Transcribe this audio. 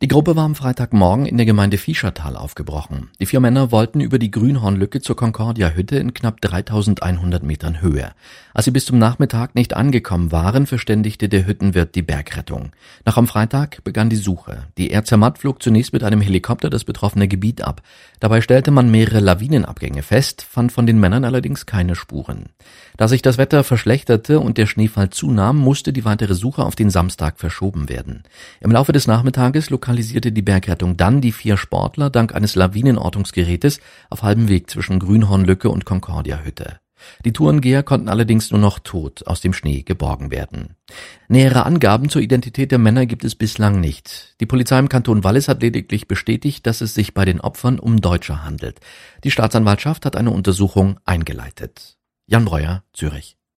Die Gruppe war am Freitagmorgen in der Gemeinde Vieschertal aufgebrochen. Die 4 Männer wollten über die Grünhornlücke zur Concordia-Hütte in knapp 3100 Metern Höhe. Als sie bis zum Nachmittag nicht angekommen waren, verständigte der Hüttenwirt die Bergrettung. Nach am Freitag begann die Suche. Die Air Zermatt flog zunächst mit einem Helikopter das betroffene Gebiet ab. Dabei stellte man mehrere Lawinenabgänge fest, fand von den Männern allerdings keine Spuren. Da sich das Wetter verschlechterte und der Schneefall zunahm, musste die weitere Suche auf den Samstag verschoben werden. Im Laufe des Nachmittages lokalisierte die Bergrettung dann die 4 Sportler dank eines Lawinenortungsgerätes auf halbem Weg zwischen Grünhornlücke und Concordia-Hütte. Die Tourengeher konnten allerdings nur noch tot aus dem Schnee geborgen werden. Nähere Angaben zur Identität der Männer gibt es bislang nicht. Die Polizei im Kanton Wallis hat lediglich bestätigt, dass es sich bei den Opfern um Deutsche handelt. Die Staatsanwaltschaft hat eine Untersuchung eingeleitet. Jan Breuer, Zürich.